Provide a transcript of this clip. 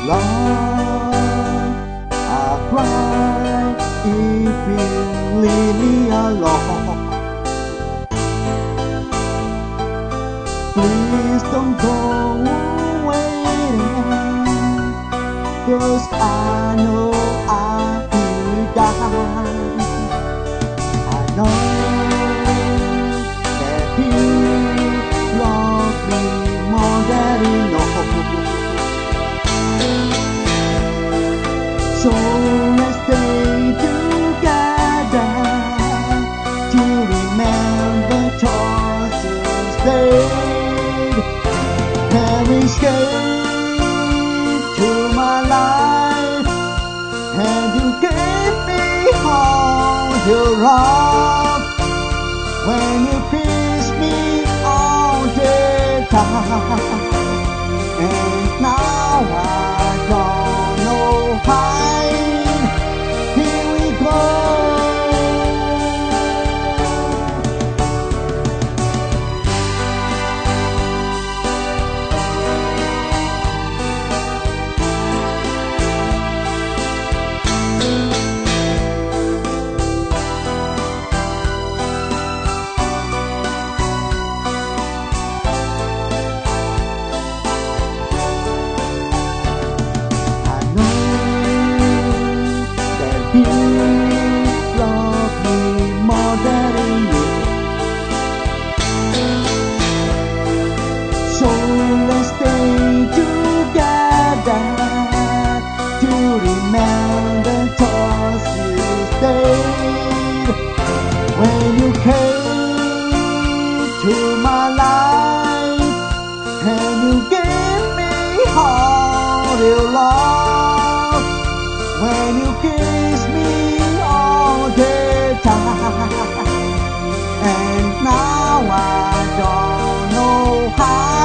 Lord, I cry if you leave me alone. Please don't go away, 'cause I know I'll be gone. I know that you love me more than you know. So let's stay together to remember choices made. Every escape to my life, and you gave me all your love when you kiss me all the time. And now I don't know hide. Here we go. You love me more than you. So let's stay together to remember choices made. When you came to my life, and you gave me all your love. When you kiss me all the time, and now I don't know how.